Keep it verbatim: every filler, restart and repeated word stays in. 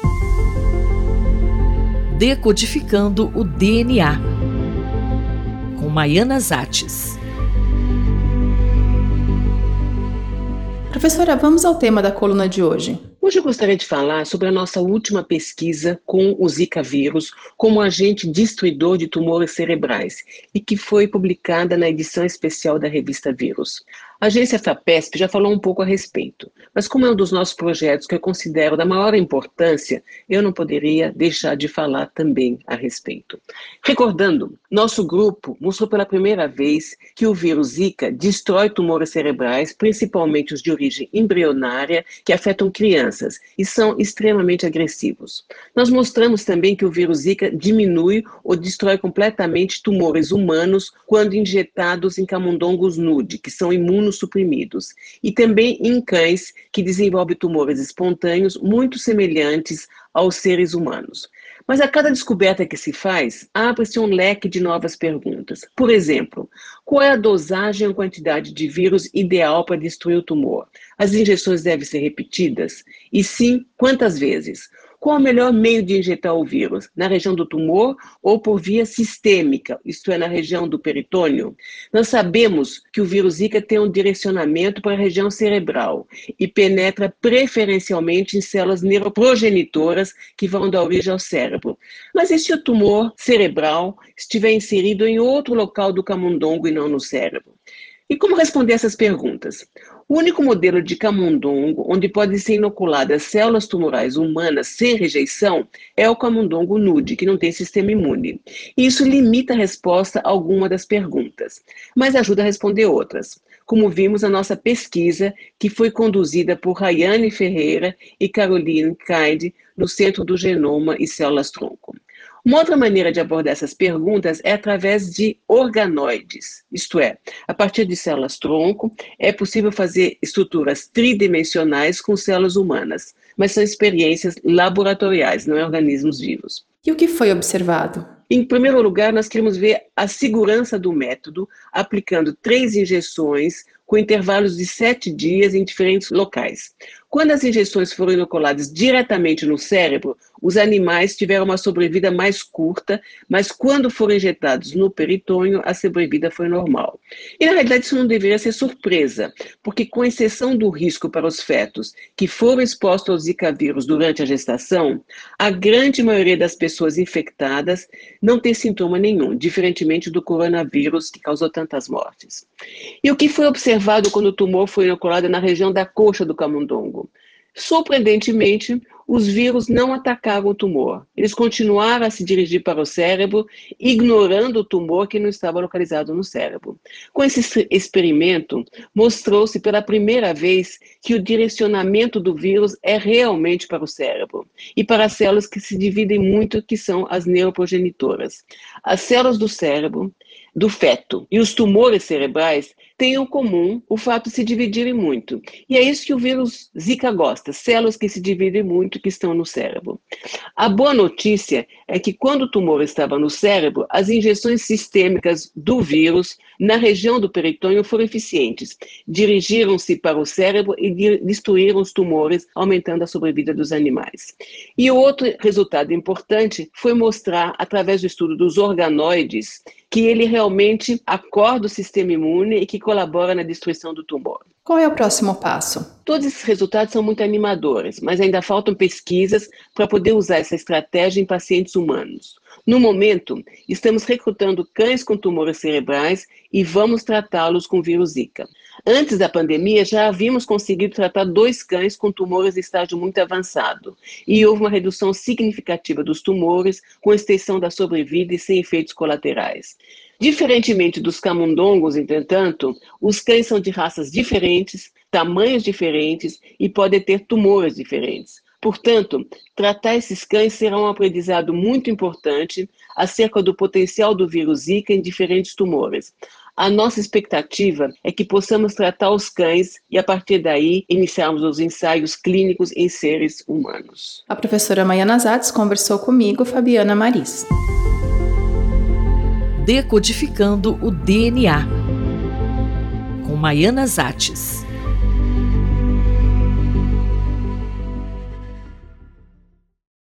Decodificando o D N A, com Maiana Zates. Professora, vamos ao tema da coluna de hoje. Hoje eu gostaria de falar sobre a nossa última pesquisa com o Zika vírus como agente destruidor de tumores cerebrais e que foi publicada na edição especial da revista Vírus. A agência FAPESP já falou um pouco a respeito, mas como é um dos nossos projetos que eu considero da maior importância, eu não poderia deixar de falar também a respeito. Recordando, nosso grupo mostrou pela primeira vez que o vírus Zika destrói tumores cerebrais, principalmente os de origem embrionária, que afetam crianças e são extremamente agressivos. Nós mostramos também que o vírus Zika diminui ou destrói completamente tumores humanos quando injetados em camundongos nude, que são imunossuprimidos, e também em cães que desenvolvem tumores espontâneos muito semelhantes aos seres humanos. Mas a cada descoberta que se faz, abre-se um leque de novas perguntas. Por exemplo, qual é a dosagem ou quantidade de vírus ideal para destruir o tumor? As injeções devem ser repetidas? E sim, quantas vezes? Qual o melhor meio de injetar o vírus? Na região do tumor ou por via sistêmica, isto é, na região do peritônio? Nós sabemos que o vírus Zika tem um direcionamento para a região cerebral e penetra preferencialmente em células neuroprogenitoras que vão dar origem ao cérebro. Mas e se o tumor cerebral estiver inserido em outro local do camundongo e não no cérebro? E como responder essas perguntas? O único modelo de camundongo onde podem ser inoculadas células tumorais humanas sem rejeição é o camundongo nude, que não tem sistema imune. E isso limita a resposta a alguma das perguntas, mas ajuda a responder outras, como vimos na nossa pesquisa, que foi conduzida por Rayane Ferreira e Caroline Kaid, no Centro do Genoma e Células-Tronco. Uma outra maneira de abordar essas perguntas é através de organoides, isto é, a partir de células-tronco, é possível fazer estruturas tridimensionais com células humanas, mas são experiências laboratoriais, não é organismos vivos. E o que foi observado? Em primeiro lugar, nós queremos ver a segurança do método, aplicando três injeções com intervalos de sete dias em diferentes locais. Quando as injeções foram inoculadas diretamente no cérebro, os animais tiveram uma sobrevida mais curta, mas quando foram injetados no peritônio, a sobrevida foi normal. E na realidade isso não deveria ser surpresa, porque com exceção do risco para os fetos que foram expostos ao Zika vírus durante a gestação, a grande maioria das pessoas infectadas não tem sintoma nenhum, diferentemente do coronavírus que causou tantas mortes. E o que foi observado quando o tumor foi inoculado na região da coxa do camundongo? Surpreendentemente, os vírus não atacaram o tumor. Eles continuaram a se dirigir para o cérebro, ignorando o tumor que não estava localizado no cérebro. Com esse experimento, mostrou-se pela primeira vez que o direcionamento do vírus é realmente para o cérebro e para as células que se dividem muito, que são as neuroprogenitoras. As células do cérebro, do feto e os tumores cerebrais têm em comum o fato de se dividirem muito. E é isso que o vírus Zika gosta, células que se dividem muito, que estão no cérebro. A boa notícia é que quando o tumor estava no cérebro, as injeções sistêmicas do vírus na região do peritônio foram eficientes. Dirigiram-se para o cérebro e destruíram os tumores, aumentando a sobrevida dos animais. E outro resultado importante foi mostrar, através do estudo dos organoides, que ele realmente acorda o sistema imune e que colabora na destruição do tumor. Qual é o próximo passo? Todos esses resultados são muito animadores, mas ainda faltam pesquisas para poder usar essa estratégia em pacientes humanos. No momento, estamos recrutando cães com tumores cerebrais e vamos tratá-los com vírus Zika. Antes da pandemia, já havíamos conseguido tratar dois cães com tumores em estágio muito avançado e houve uma redução significativa dos tumores, com extensão da sobrevida e sem efeitos colaterais. Diferentemente dos camundongos, entretanto, os cães são de raças diferentes, tamanhos diferentes e podem ter tumores diferentes. Portanto, tratar esses cães será um aprendizado muito importante acerca do potencial do vírus Zika em diferentes tumores. A nossa expectativa é que possamos tratar os cães e, a partir daí, iniciarmos os ensaios clínicos em seres humanos. A professora Maiana Zates conversou comigo, Fabiana Maris. Decodificando o D N A, com Maiana Zates.